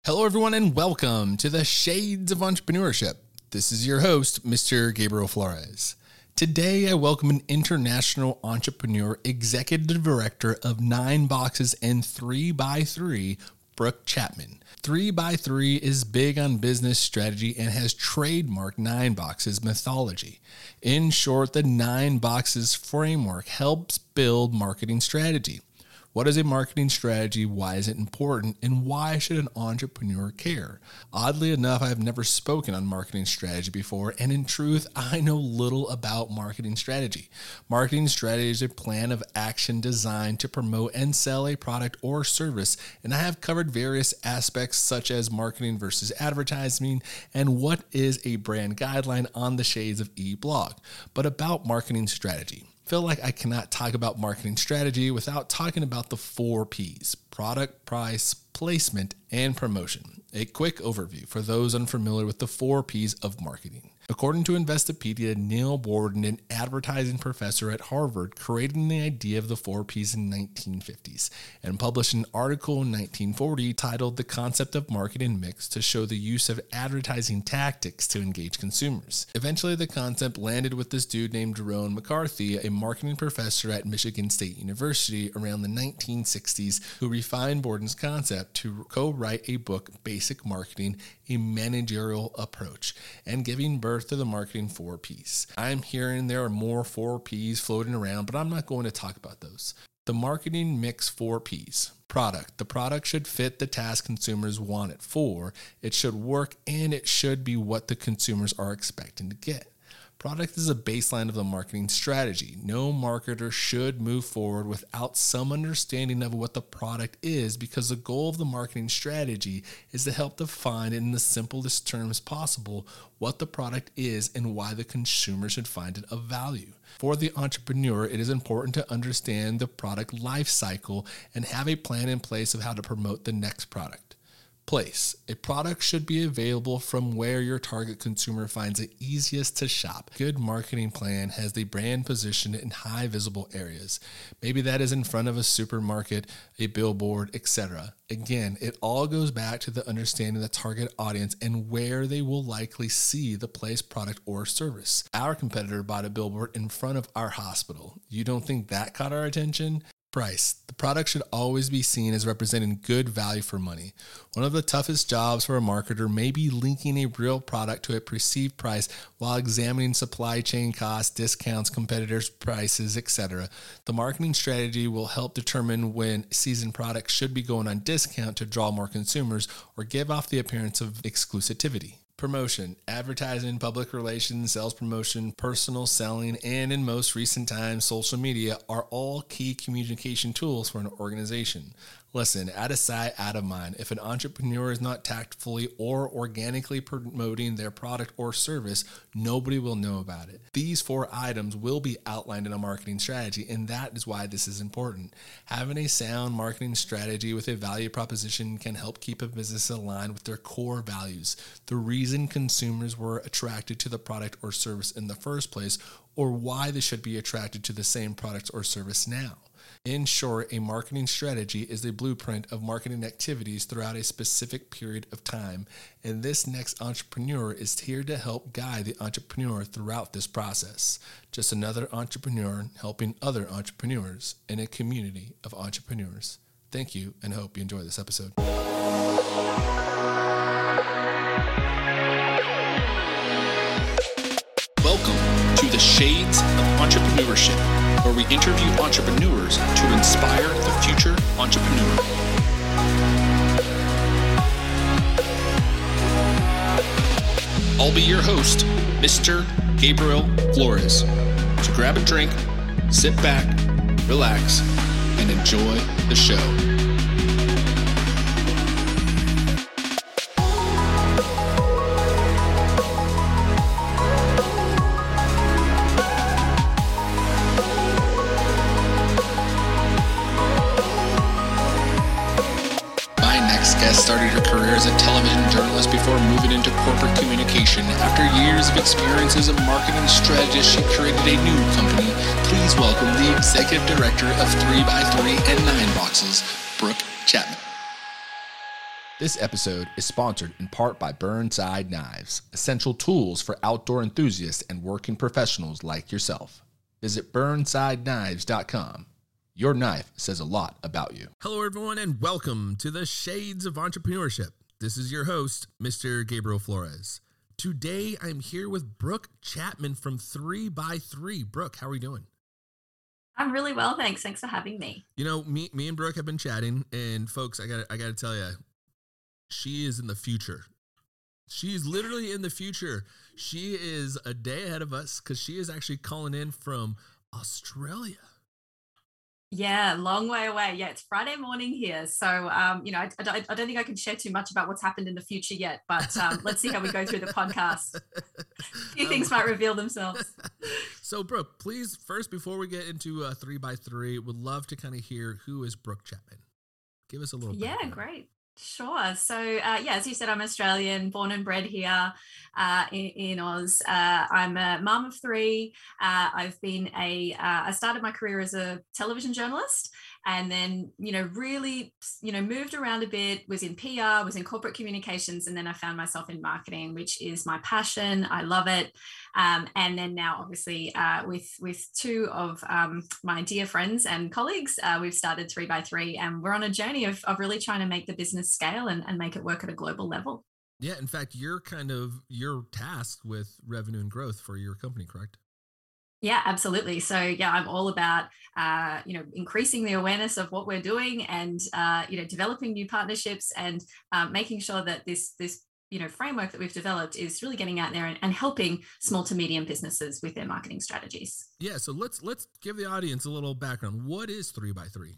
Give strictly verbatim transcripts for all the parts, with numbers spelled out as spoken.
Hello, everyone, and welcome to the Shades of Entrepreneurship. This is your host, Mister Gabriel Flores. Today, I welcome an international entrepreneur, executive director of Nine Boxes and three by three, Brooke Chapman. three by three is big on business strategy and has trademarked Nine Boxes methodology. In short, the Nine Boxes framework helps build marketing strategy. What is a marketing strategy? Why is it important? And why should an entrepreneur care? Oddly enough, I have never spoken on marketing strategy before, and in truth, I know little about marketing strategy. Marketing strategy is a plan of action designed to promote and sell a product or service, and I have covered various aspects such as marketing versus advertising and what is a brand guideline on the Shades of E blog. But about marketing strategy. Feel like I cannot talk about marketing strategy without talking about the four P's: product, price, placement, and promotion. A quick overview for those unfamiliar with the four P's of marketing. According to Investopedia, Neil Borden, an advertising professor at Harvard, created the idea of the four P's in the nineteen fifties and published an article in nineteen forty titled The Concept of Marketing Mix to show the use of advertising tactics to engage consumers. Eventually, the concept landed with this dude named Jerome McCarthy, a marketing professor at Michigan State University around the nineteen sixties, who refined Borden's concept to co-write a book, Basic Marketing, a managerial approach, and giving birth to the marketing four P's. I'm hearing there are more four P's floating around, but I'm not going to talk about those. The marketing mix four P's. Product. The product should fit the task consumers want it for. It should work, and it should be what the consumers are expecting to get. Product is a baseline of the marketing strategy. No marketer should move forward without some understanding of what the product is, because the goal of the marketing strategy is to help define in the simplest terms possible what the product is and why the consumer should find it of value. For the entrepreneur, it is important to understand the product life cycle and have a plan in place of how to promote the next product. Place. A product should be available from where your target consumer finds it easiest to shop. Good marketing plan has the brand positioned in high visible areas. Maybe that is in front of a supermarket, a billboard, et cetera. Again, it all goes back to the understanding the target audience and where they will likely see the place, product, or service. Our competitor bought a billboard in front of our hospital. You don't think that caught our attention? Price. The product should always be seen as representing good value for money. One of the toughest jobs for a marketer may be linking a real product to a perceived price while examining supply chain costs, discounts, competitors' prices, et cetera. The marketing strategy will help determine when seasoned products should be going on discount to draw more consumers or give off the appearance of exclusivity. Promotion, advertising, public relations, sales promotion, personal selling, and in most recent times, social media are all key communication tools for an organization. Listen, out of sight, out of mind. If an entrepreneur is not tactfully or organically promoting their product or service, nobody will know about it. These four items will be outlined in a marketing strategy, and that is why this is important. Having a sound marketing strategy with a value proposition can help keep a business aligned with their core values, the reason consumers were attracted to the product or service in the first place, or why they should be attracted to the same product or service now. In short, a marketing strategy is the blueprint of marketing activities throughout a specific period of time, and this next entrepreneur is here to help guide the entrepreneur throughout this process. Just another entrepreneur helping other entrepreneurs in a community of entrepreneurs. Thank you, and I hope you enjoy this episode. Welcome to the Shades of Entrepreneurship, where we interview entrepreneurs to inspire the future entrepreneur. I'll be your host, Mister Gabriel Flores. So grab a drink, sit back, relax, and enjoy the show. Started her career as a television journalist before moving into corporate communication. After years of experience as a marketing strategist, she created a new company. Please welcome the executive director of three by three and Nine Boxes, Brooke Chapman. This episode is sponsored in part by Burnside Knives, essential tools for outdoor enthusiasts and working professionals like yourself. Visit burnside knives dot com. Your knife says a lot about you. Hello, everyone, and welcome to the Shades of Entrepreneurship. This is your host, Mister Gabriel Flores. Today, I'm here with Brooke Chapman from three by three. Brooke, how are you doing? I'm really well, thanks. Thanks for having me. You know, me, me and Brooke have been chatting, and folks, I got, I got to tell you, she is in the future. She's literally in the future. She is a day ahead of us because she is actually calling in from Australia. Yeah, long way away. Yeah, it's Friday morning here. So, um, you know, I, I, don't, I don't think I can share too much about what's happened in the future yet, but um, let's see how we go through the podcast. A few things might reveal themselves. So, Brooke, please, first, before we get into uh, three by three, would love to kind of hear who is Brooke Chapman. Give us a little Yeah, background. great. Sure. So, uh, yeah, as you said, I'm Australian, born and bred here uh, in, in Oz. Uh, I'm a mum of three. Uh, I've been a, uh, I started my career as a television journalist and then, you know, really, you know, moved around a bit, was in P R, was in corporate communications, and then I found myself in marketing, which is my passion. I love it. Um, and then now, obviously, uh, with with two of um, my dear friends and colleagues, uh, we've started three by three, and we're on a journey of, of really trying to make the business scale and, and make it work at a global level. Yeah, in fact, you're kind of, you're tasked with revenue and growth for your company, correct? Yeah, absolutely. So yeah, I'm all about, uh, you know, increasing the awareness of what we're doing and, uh, you know, developing new partnerships and um, making sure that this, this, you know, framework that we've developed is really getting out there and, and helping small to medium businesses with their marketing strategies. Yeah. So let's, let's give the audience a little background. What is three by three?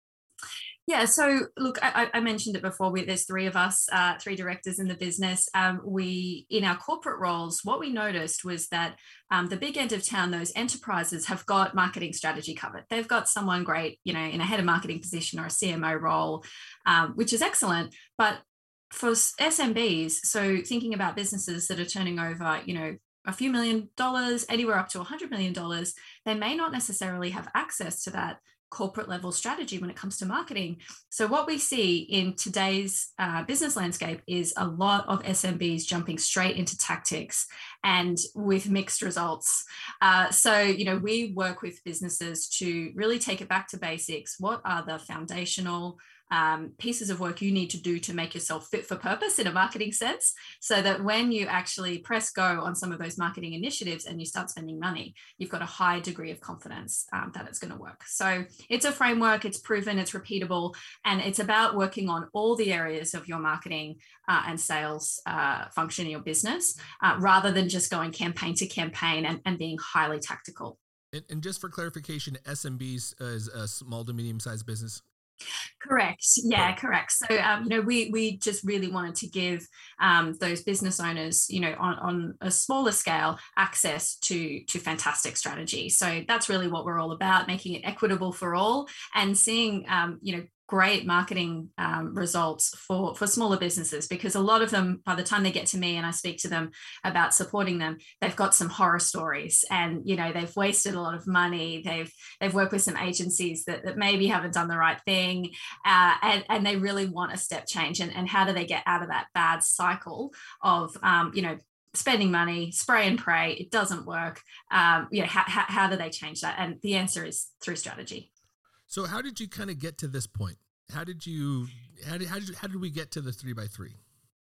Yeah, so look, I, I mentioned it before. We, there's three of us, uh, three directors in the business. Um, we, in our corporate roles, what we noticed was that um, the big end of town, those enterprises have got marketing strategy covered. They've got someone great, you know, in a head of marketing position or a C M O role, um, which is excellent. But for S M Bs, so thinking about businesses that are turning over, you know, a few million dollars, anywhere up to one hundred million dollars, they may not necessarily have access to that corporate level strategy when it comes to marketing. So what we see in today's uh, business landscape is a lot of S M Bs jumping straight into tactics and with mixed results. Uh, so, you know, we work with businesses to really take it back to basics. What are the foundational Um, pieces of work you need to do to make yourself fit for purpose in a marketing sense, so that when you actually press go on some of those marketing initiatives and you start spending money, you've got a high degree of confidence um, that it's going to work. So it's a framework, it's proven, it's repeatable, and it's about working on all the areas of your marketing uh, and sales uh, function in your business, uh, rather than just going campaign to campaign and, and being highly tactical. And, and just for clarification, S M Bs is a small to medium sized business. Correct. Yeah, correct. So, um, you know, we we just really wanted to give um, those business owners, you know, on, on a smaller scale, access to to fantastic strategy. So that's really what we're all about, making it equitable for all and seeing, um, you know, great marketing um, results for, for smaller businesses, because a lot of them, by the time they get to me and I speak to them about supporting them, they've got some horror stories and, you know, they've wasted a lot of money. They've, they've worked with some agencies that, that maybe haven't done the right thing uh, and, and they really want a step change. And, and how do they get out of that bad cycle of, um, you know, spending money, spray and pray, it doesn't work. Um, you know, how, how, how do they change that? And the answer is through strategy. So how did you kind of get to this point? How did you, how did, how did, you, how did we get to the three by three?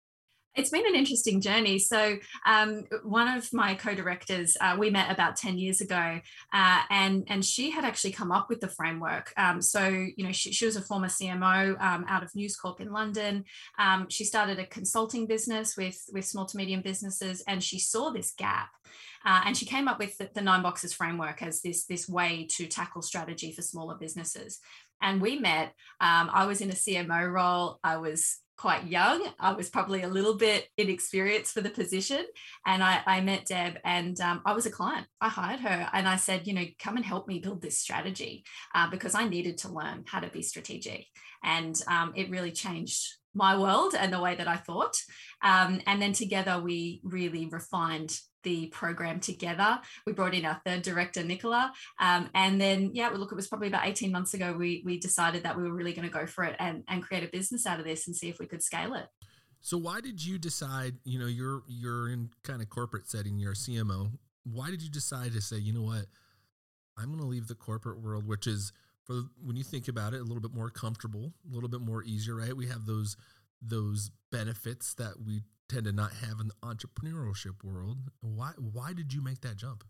It's been an interesting journey. So um, one of my co-directors, uh, we met about ten years ago, uh, and, and she had actually come up with the framework. Um, so, you know, she, she was a former C M O um, out of News Corp in London. Um, she started a consulting business with, with small to medium businesses, and she saw this gap. Uh, and she came up with the, the nine boxes framework as this, this way to tackle strategy for smaller businesses. And we met, um, I was in a C M O role. I was quite young. I was probably a little bit inexperienced for the position. And I, I met Deb and um, I was a client. I hired her and I said, you know, come and help me build this strategy uh, because I needed to learn how to be strategic. And um, it really changed my world and the way that I thought. Um, and then together we really refined the program together. We brought in our third director, Nicola. Um, and then, yeah, look, it was probably about eighteen months ago, we, we decided that we were really going to go for it and, and create a business out of this and see if we could scale it. So why did you decide, you know, you're, you're in kind of corporate setting, you're a C M O. Why did you decide to say, you know what, I'm going to leave the corporate world, which is, for when you think about it, a little bit more comfortable, a little bit more easier, right? We have those, those benefits that we tend to not have in the entrepreneurship world. Why, why did you make that jump?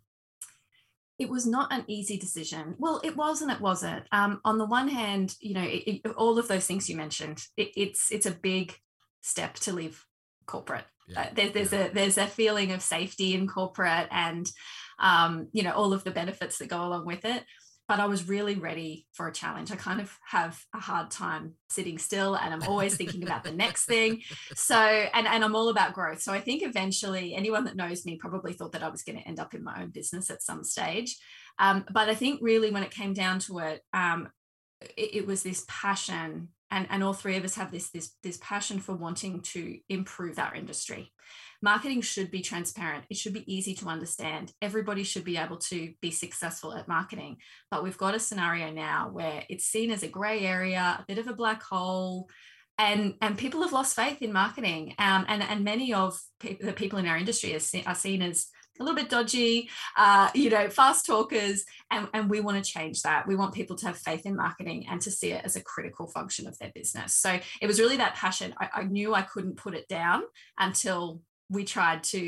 It was not an easy decision. Well, it was and it wasn't. Um, on the one hand, you know, it, it, all of those things you mentioned, it, it's it's a big step to leave corporate. Yeah. Uh, there, there's yeah. a there's a feeling of safety in corporate, and um, you know, all of the benefits that go along with it. But I was really ready for a challenge. I kind of have a hard time sitting still, and I'm always thinking about the next thing. So, and, and I'm all about growth. So I think eventually anyone that knows me probably thought that I was going to end up in my own business at some stage. Um, but I think really when it came down to it, um, it, it was this passion, and, and all three of us have this, this, this passion for wanting to improve our industry. Marketing should be transparent. It should be easy to understand. Everybody should be able to be successful at marketing. But we've got a scenario now where it's seen as a gray area, a bit of a black hole, and, and people have lost faith in marketing. Um, and, and many of pe- the people in our industry are, see, are seen as a little bit dodgy, uh, you know, fast talkers. And, and we want to change that. We want people to have faith in marketing and to see it as a critical function of their business. So it was really that passion. I, I knew I couldn't put it down until we tried to,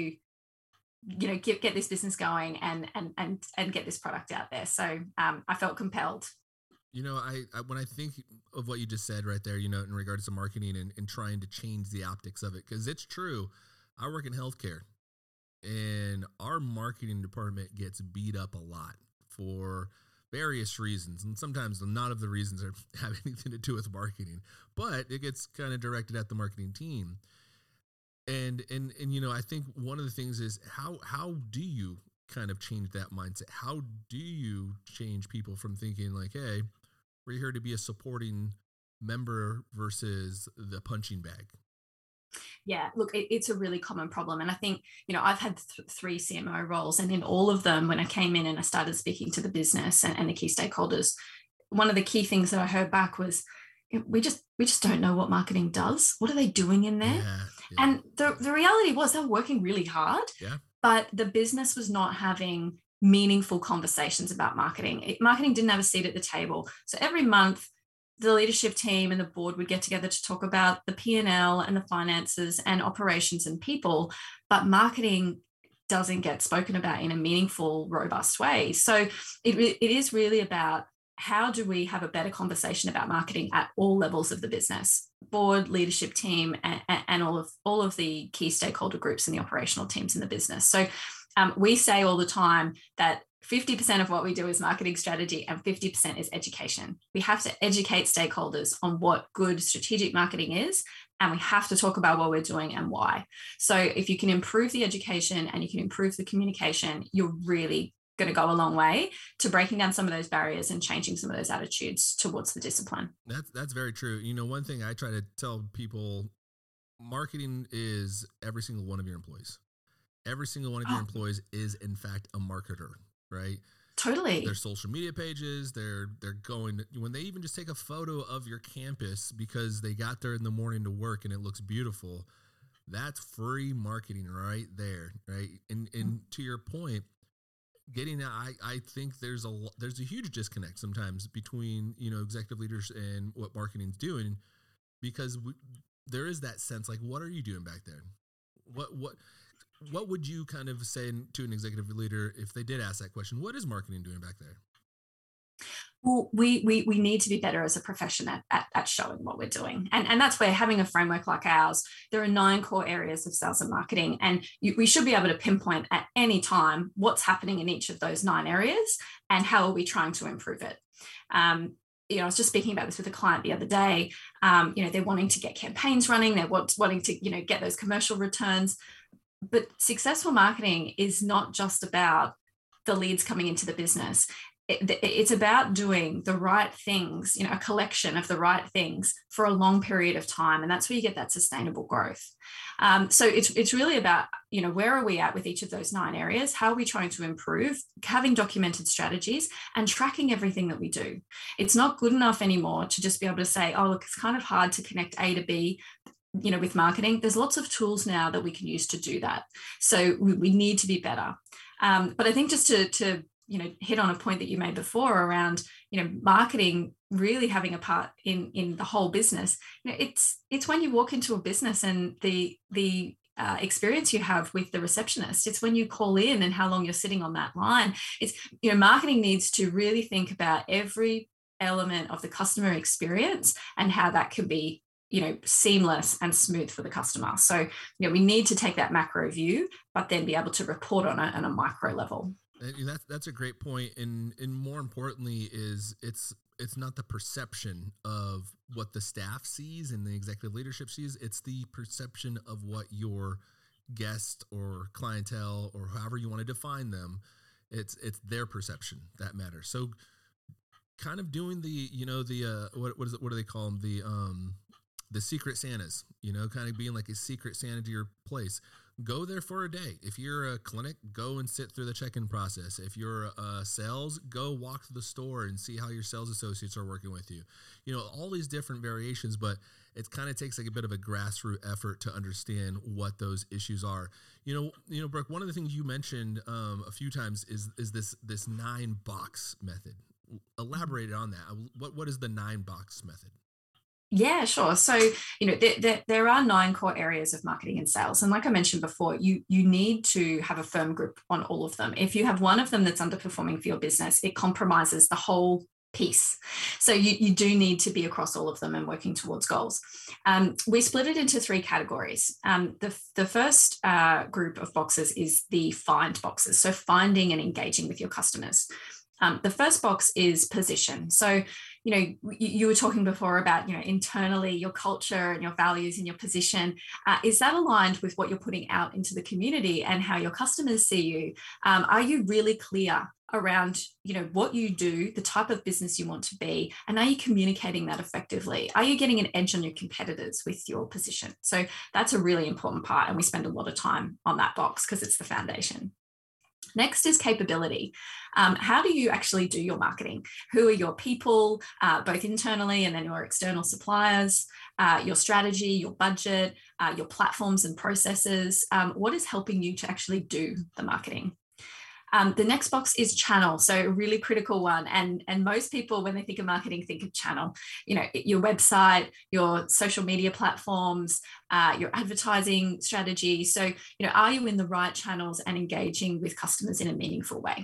you know, get, get this business going and, and, and, and get this product out there. So um, I felt compelled. You know, I, I, when I think of what you just said right there, you know, in regards to marketing and, and trying to change the optics of it, because it's true. I work in healthcare, and our marketing department gets beat up a lot for various reasons. And sometimes none of the reasons are, have anything to do with marketing, but it gets kind of directed at the marketing team. And, and, and, you know, I think one of the things is how, how do you kind of change that mindset? How do you change people from thinking like, hey, we're here to be a supporting member versus the punching bag? Yeah, look, it, it's a really common problem. And I think, you know, I've had th- three C M O roles, and in all of them, when I came in and I started speaking to the business and, and the key stakeholders, one of the key things that I heard back was, we just we just don't know what marketing does. What are they doing in there? Yeah, yeah. And the, the reality was they were working really hard, yeah. but the business was not having meaningful conversations about marketing. It, marketing didn't have a seat at the table. So every month, the leadership team and the board would get together to talk about the P and L and the finances and operations and people, but marketing doesn't get spoken about in a meaningful, robust way. So it, it is really about, how do we have a better conversation about marketing at all levels of the business, board, leadership team, and, and all of all of the key stakeholder groups and the operational teams in the business? So um, we say all the time that fifty percent of what we do is marketing strategy and fifty percent is education. We have to educate stakeholders on what good strategic marketing is, and we have to talk about what we're doing and why. So if you can improve the education and you can improve the communication, you're really going to go a long way to breaking down some of those barriers and changing some of those attitudes towards the discipline. That's that's very true. You know, one thing I try to tell people, marketing is every single one of your employees. Every single one of oh. your employees is in fact a marketer, right? Totally. Their social media pages, they're they're going, when they even just take a photo of your campus because they got there in the morning to work and it looks beautiful, that's free marketing right there, right? And and mm-hmm. to your point, getting I, I think there's a there's a huge disconnect sometimes between, you know, executive leaders and what marketing's doing, because we, there is that sense like, what are you doing back there? What what what would you kind of say to an executive leader if they did ask that question? What is marketing doing back there? Well, we, we, we need to be better as a profession at, at, at showing what we're doing. And, and that's where having a framework like ours, there are nine core areas of sales and marketing, and you, we should be able to pinpoint at any time what's happening in each of those nine areas and how are we trying to improve it. Um, you know, I was just speaking about this with a client the other day. Um, you know, they're wanting to get campaigns running, they're want, wanting to, you know, get those commercial returns. But successful marketing is not just about the leads coming into the business. it, it's about doing the right things, you know, a collection of the right things for a long period of time. And that's where you get that sustainable growth. Um, so it's, it's really about, you know, where are we at with each of those nine areas? How are we trying to improve? Having documented strategies and tracking everything that we do. It's not good enough anymore to just be able to say, oh, look, it's kind of hard to connect A to B, you know, with marketing. There's lots of tools now that we can use to do that. So we, we need to be better. Um, but I think just to, to, you know, hit on a point that you made before around, you know, marketing really having a part in, in the whole business. You know, it's, it's when you walk into a business and the, the, Uh, experience you have with the receptionist. It's when you call in and how long you're sitting on that line. It's, you know, marketing needs to really think about every element of the customer experience and how that can be, you know, seamless and smooth for the customer. So, you know, we need to take that macro view, but then be able to report on it on a micro level. And that's that's a great point, and and more importantly is it's it's not the perception of what the staff sees and the executive leadership sees. It's the perception of what your guest or clientele or however you want to define them. It's it's their perception that matters. So, kind of doing the you know the uh, what what is it? What do they call them? The um the secret Santas. You know, kind of being like a secret Santa to your place. Go there for a day. If you're a clinic, go and sit through the check-in process. If you're a sales, go walk to the store and see how your sales associates are working with you. You know, all these different variations, but it kind of takes like a bit of a grassroots effort to understand what those issues are. You know, you know, Brooke, one of the things you mentioned um, a few times is is this this nine box method. Elaborate on that. What what is the nine box method? Yeah, sure. So, you know, there, there, there are nine core areas of marketing and sales. And like I mentioned before, you, you need to have a firm grip on all of them. If you have one of them that's underperforming for your business, it compromises the whole piece. So you, you do need to be across all of them and working towards goals. Um, we split it into three categories. Um, the, the first uh, group of boxes is the find boxes. So finding and engaging with your customers. Um, the first box is position. So, you know, you, you were talking before about, you know, internally your culture and your values and your position. Uh, is that aligned with what you're putting out into the community and how your customers see you? Um, are you really clear around, you know, what you do, the type of business you want to be, and are you communicating that effectively? Are you getting an edge on your competitors with your position? So that's a really important part, and we spend a lot of time on that box because it's the foundation. Next is capability. Um, how do you actually do your marketing? Who are your people, uh, both internally and then your external suppliers, uh, your strategy, your budget, uh, your platforms and processes? Um, what is helping you to actually do the marketing? Um, the next box is channel. So a really critical one. And, and most people, when they think of marketing, think of channel. You know, your website, your social media platforms, uh, your advertising strategy. So, you know, are you in the right channels and engaging with customers in a meaningful way?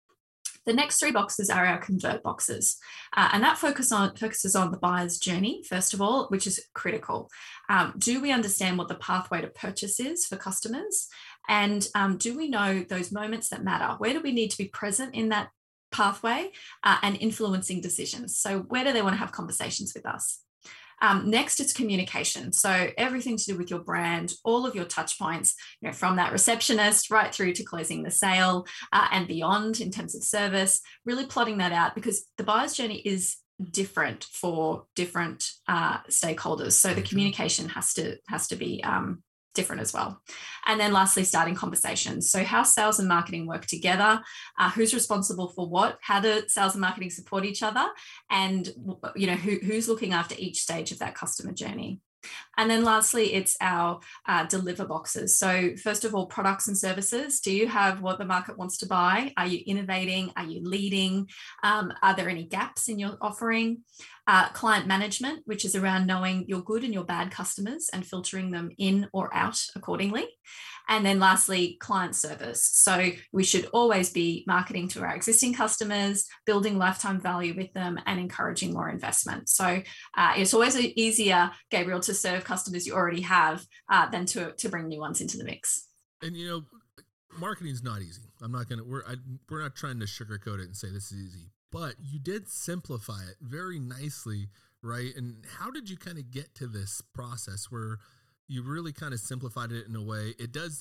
The next three boxes are our convert boxes. Uh, and that focus on, focuses on the buyer's journey, first of all, which is critical. Um, do we understand what the pathway to purchase is for customers? And um, do we know those moments that matter? Where do we need to be present in that pathway uh, and influencing decisions? So where do they want to have conversations with us? Um, next, it's communication. So everything to do with your brand, all of your touch points, you know, from that receptionist right through to closing the sale uh, and beyond in terms of service, really plotting that out, because the buyer's journey is different for different uh, stakeholders. So the communication has to has to be um, different as well. And then lastly, starting conversations. So how sales and marketing work together, uh, who's responsible for what, how do sales and marketing support each other, and you know who, who's looking after each stage of that customer journey. And then lastly, it's our uh, deliver boxes. So first of all, products and services. Do you have what the market wants to buy? Are you innovating? Are you leading? Um, are there any gaps in your offering? Uh, client management, which is around knowing your good and your bad customers and filtering them in or out accordingly. And then lastly, client service. So we should always be marketing to our existing customers, building lifetime value with them, and encouraging more investment. So uh, it's always easier, Gabriel, to serve customers you already have uh, than to, to bring new ones into the mix. And, you know, marketing is not easy. I'm not going to, we're, I, we're not trying to sugarcoat it and say this is easy, but you did simplify it very nicely, right? And how did you kind of get to this process where you really kind of simplified it in a way? It does,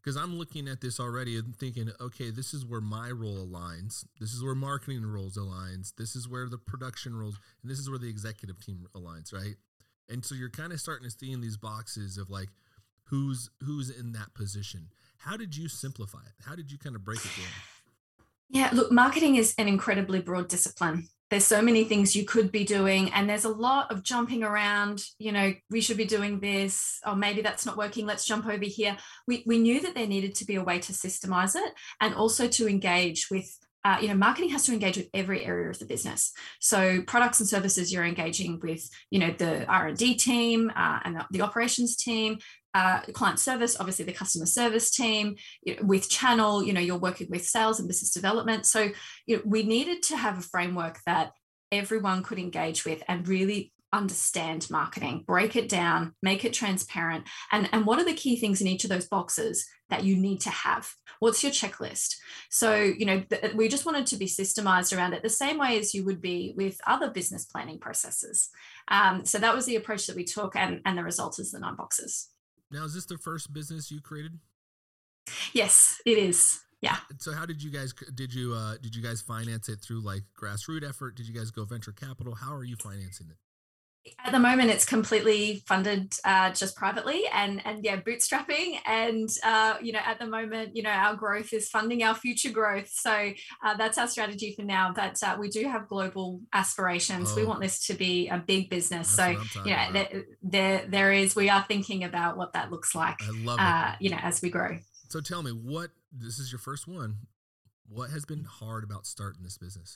Because I'm looking at this already and thinking, okay, this is where my role aligns. This is where marketing roles aligns. This is where the production roles, and this is where the executive team aligns, right? And so you're kind of starting to see in these boxes of like, who's who's in that position. How did you simplify it? How did you kind of break it down? Yeah, look, marketing is an incredibly broad discipline. There's so many things you could be doing, and there's a lot of jumping around. You know, we should be doing this, or maybe that's not working. Let's jump over here. We, we knew that there needed to be a way to systemize it and also to engage with, uh, you know, marketing has to engage with every area of the business. So products and services, you're engaging with, you know, the R and D team uh, and the, the operations team. Uh, client service, obviously the customer service team, you know, with channel, you know, you're working with sales and business development. So, you know, we needed to have a framework that everyone could engage with and really understand marketing, break it down, make it transparent. And, and what are the key things in each of those boxes that you need to have? What's your checklist? So, you know, th- we just wanted to be systemized around it the same way as you would be with other business planning processes. Um, so that was the approach that we took, and, and the result is the nine boxes. Now, is this the first business you created? Yes, it is. Yeah. So how did you guys, did you, uh, did you guys finance it through like grassroots effort? Did you guys go venture capital? How are you financing it? At the moment, it's completely funded uh, just privately and, and yeah, bootstrapping. And, uh, you know, at the moment, you know, our growth is funding our future growth. So uh, that's our strategy for now. But uh, we do have global aspirations. Oh, we want this to be a big business. So, yeah, there, there, there is, we are thinking about what that looks like, I love uh, it. you know, as we grow. So tell me, what, this is your first one. What has been hard about starting this business?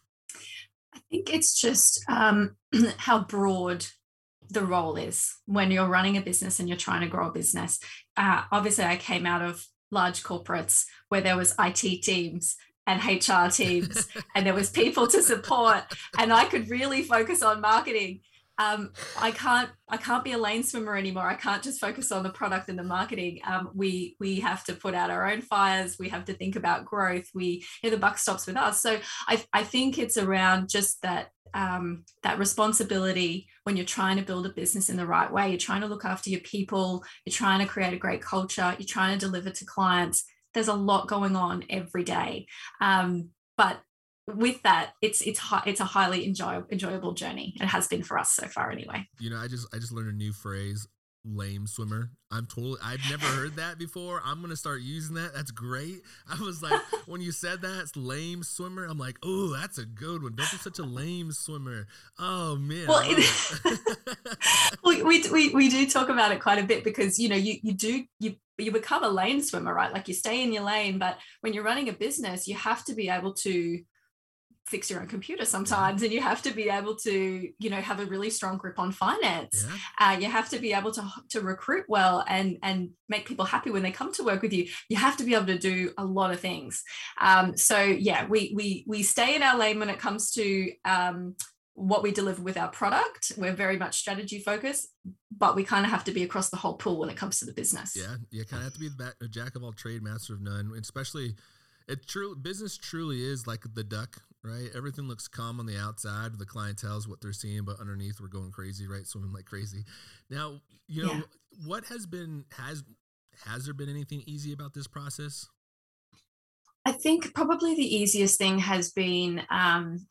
I think it's just um, how broad the role is when you're running a business and you're trying to grow a business. Uh, obviously, I came out of large corporates where there was I T teams and H R teams and there was people to support, and I could really focus on marketing. Um, I can't I can't be a lane swimmer anymore. I can't just focus on the product and the marketing. Um, we we have to put out our own fires. We have to think about growth. We you know, the buck stops with us. So I I think it's around just that um, that responsibility when you're trying to build a business in the right way. You're trying to look after your people. You're trying to create a great culture. You're trying to deliver to clients. There's a lot going on every day, um, but with that, it's it's it's a highly enjoy, enjoyable journey. It has been for us so far, anyway. You know, I just I just learned a new phrase: lame swimmer. I'm totally I've never heard that before. I'm gonna start using that. That's great. I was like, when you said that, it's lame swimmer. I'm like, oh, that's a good one. Don't be such a lame swimmer. Oh man. Well, it, we, we we we do talk about it quite a bit because you know you you do you. you become a lane swimmer, right? Like you stay in your lane, but when you're running a business, you have to be able to fix your own computer sometimes, and you have to be able to, you know, have a really strong grip on finance. Yeah. Uh, you have to be able to to recruit well and and make people happy when they come to work with you. You have to be able to do a lot of things. Um, so yeah, we we we stay in our lane when it comes to um, what we deliver with our product. We're very much strategy focused, but we kind of have to be across the whole pool when it comes to the business. Yeah, you kind of have to be a jack of all trade, master of none, especially. It true business truly is like the duck, right? Everything looks calm on the outside. The clientele is what they're seeing, but underneath we're going crazy, right? Swimming like crazy. Now, you know, yeah. what has been, has, has there been anything easy about this process? I think probably the easiest thing has been, um,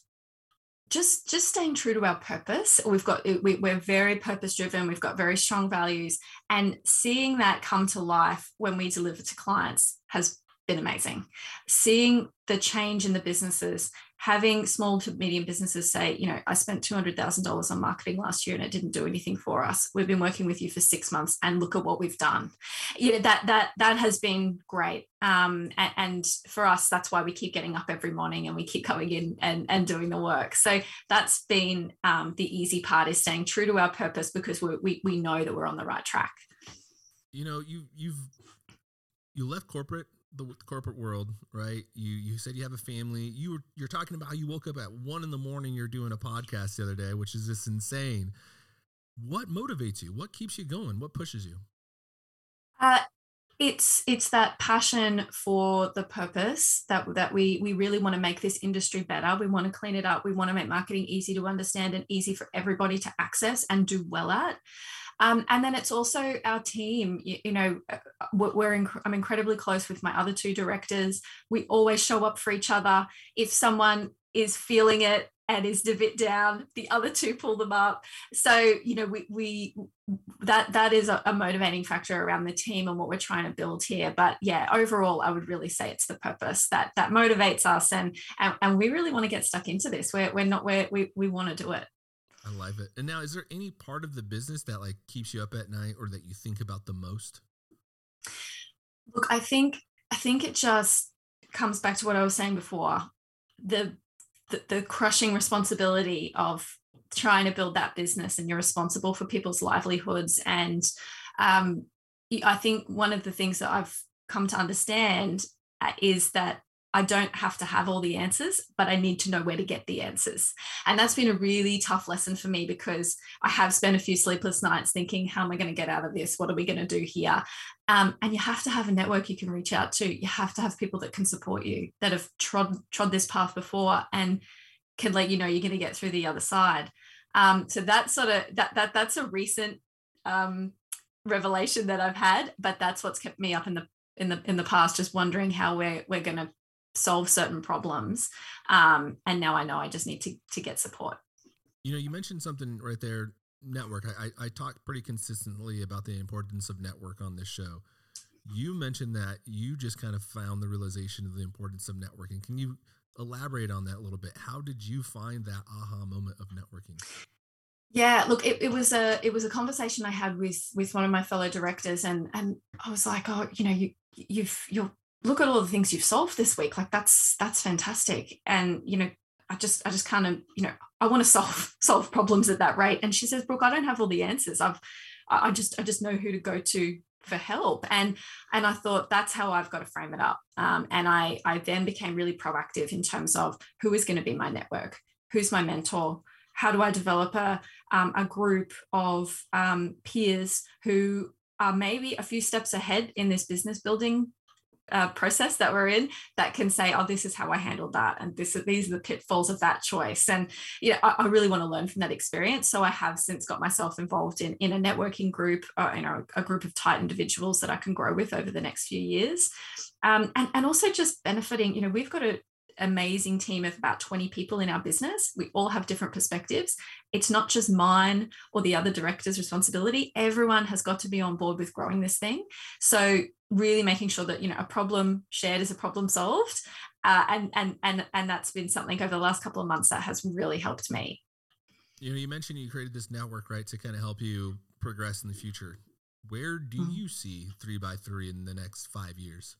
just just staying true to our purpose. We've got we, we're very purpose driven. We've got very strong values, and seeing that come to life when we deliver to clients has been amazing. Seeing the change in the businesses, having small to medium businesses say, you know, I spent two hundred thousand dollars on marketing last year and it didn't do anything for us. We've been working with you for six months and look at what we've done. You know, that that that has been great. Um, and, and for us, that's why we keep getting up every morning and we keep coming in and, and doing the work. So that's been um, the easy part, is staying true to our purpose because we we we know that we're on the right track. You know, you you've you left corporate. The corporate world, right? You you said you have a family. You were, you're talking about how you woke up at one in the morning. You're doing a podcast the other day, which is just insane. What motivates you? What keeps you going? What pushes you? Uh, it's it's that passion for the purpose that that we we really want to make this industry better. We want to clean it up. We want to make marketing easy to understand and easy for everybody to access and do well at. Um, and then it's also our team. You, you know, we're inc- I'm incredibly close with my other two directors. We always show up for each other. If someone is feeling it and is a bit down, the other two pull them up. So, you know, we we that that is a, a motivating factor around the team and what we're trying to build here. But yeah, overall, I would really say it's the purpose that that motivates us, and and, and we really want to get stuck into this. We're we're not where we we want to do it. I love it. And now, is there any part of the business that like keeps you up at night or that you think about the most? Look, I think I think it just comes back to what I was saying before. The the, the crushing responsibility of trying to build that business, and you're responsible for people's livelihoods. And um, I think one of the things that I've come to understand uh, is that I don't have to have all the answers, but I need to know where to get the answers. And that's been a really tough lesson for me, because I have spent a few sleepless nights thinking, how am I going to get out of this? What are we going to do here? Um, and you have to have a network you can reach out to. You have to have people that can support you, that have trod, trod this path before and can let you know you're going to get through the other side. Um, so that's sort of, that, that that's a recent um, revelation that I've had, but that's what's kept me up in the, in the, in the past, just wondering how we're, we're going to solve certain problems. Um, and now I know I just need to, to get support. You know, you mentioned something right there, network. I, I, I talk pretty consistently about the importance of network on this show. You mentioned that you just kind of found the realization of the importance of networking. Can you elaborate on that a little bit? How did you find that aha moment of networking? Yeah, look, it, it was a it was a conversation I had with with one of my fellow directors, and and I was like, oh, you know, you you've you're look at all the things you've solved this week. Like that's, that's fantastic. And, you know, I just, I just kind of, you know, I want to solve, solve problems at that rate. And she says, Brooke, I don't have all the answers. I've, I just, I just know who to go to for help. And, and I thought that's how I've got to frame it up. Um, and I, I then became really proactive in terms of who is going to be my network, who's my mentor, how do I develop a, um, a group of um, peers who are maybe a few steps ahead in this business building Uh, process that we're in, that can say, oh, this is how I handled that, and this these are the pitfalls of that choice. And you know, I, I really want to learn from that experience. So I have since got myself involved in in a networking group, uh, you know, a group of tight individuals that I can grow with over the next few years, um, and and also just benefiting. You know, we've got a amazing team of about twenty people in our business. We all have different perspectives. It's not just mine or the other director's responsibility. Everyone has got to be on board with growing this thing. So really making sure that, you know, a problem shared is a problem solved. Uh, and, and, and, and that's been something over the last couple of months that has really helped me. You know, you mentioned you created this network, right, to kind of help you progress in the future. Where do mm-hmm. you see three by three in the next five years?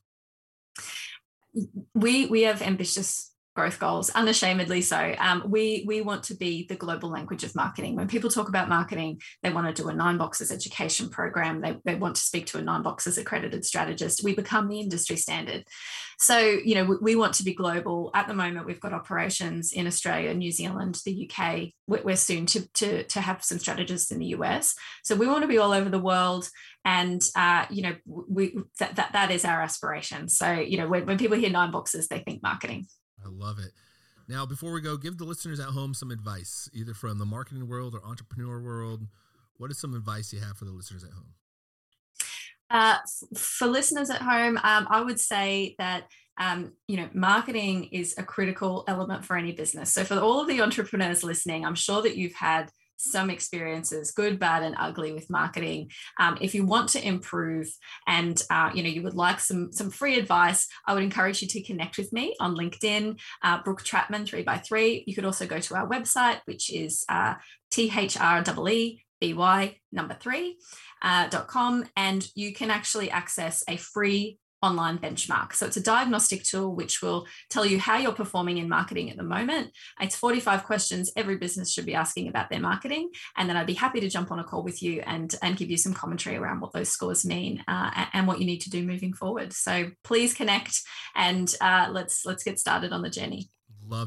We we have ambitious growth goals, unashamedly so. Um, we we want to be the global language of marketing. When people talk about marketing, they want to do a Nine Boxes education program. They, they want to speak to a Nine Boxes accredited strategist. We become the industry standard. So, you know, we, we want to be global. At the moment, we've got operations in Australia, New Zealand, the U K. We're, we're soon to, to, to have some strategists in the U S. So we want to be all over the world. And, uh, you know, we that, that that is our aspiration. So, you know, when, when people hear Nine Boxes, they think marketing. I love it. Now, before we go, give the listeners at home some advice, either from the marketing world or entrepreneur world. What is some advice you have for the listeners at home? Uh, for listeners at home, um, I would say that, um, you know, marketing is a critical element for any business. So for all of the entrepreneurs listening, I'm sure that you've had some experiences, good, bad, and ugly with marketing. Um, if you want to improve and, uh, you know, you would like some, some free advice, I would encourage you to connect with me on LinkedIn, uh, Brooke Trapman, three by three. You could also go to our website, which is uh, T H R E E B Y number three, uh, dot com. And you can actually access a free online benchmark. So it's a diagnostic tool which will tell you how you're performing in marketing at the moment. It's forty-five questions every business should be asking about their marketing. And then I'd be happy to jump on a call with you and, and give you some commentary around what those scores mean uh, and what you need to do moving forward. So please connect and uh, let's let's get started on the journey. Love it.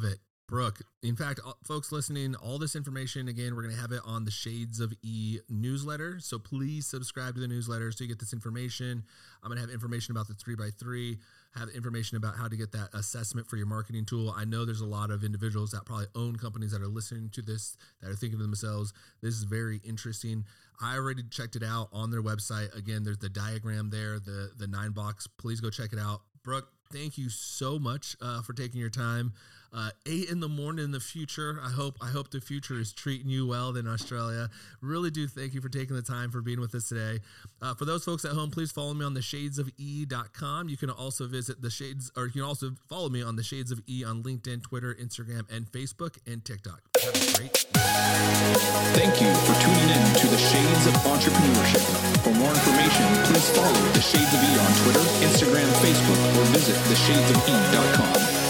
Brooke, in fact, folks listening, all this information, again, we're going to have it on the Shades of E newsletter. So please subscribe to the newsletter so you get this information. I'm going to have information about the three by three, have information about how to get that assessment for your marketing tool. I know there's a lot of individuals that probably own companies that are listening to this, that are thinking to themselves, this is very interesting. I already checked it out on their website. Again, there's the diagram there, the, the nine box. Please go check it out. Brooke, thank you so much uh, for taking your time. Uh, eight in the morning in the future. I hope I hope the future is treating you well in Australia. Really do thank you for taking the time for being with us today. Uh, for those folks at home, please follow me on the shades of e dot com. You can also visit the Shades, or you can also follow me on the Shades of E on LinkedIn, Twitter, Instagram, and Facebook, and TikTok. Have a great day. Thank you for tuning in to the Shades of Entrepreneurship. For more information, please follow the Shades of E on Twitter, Instagram, Facebook, or visit the shades of e dot com.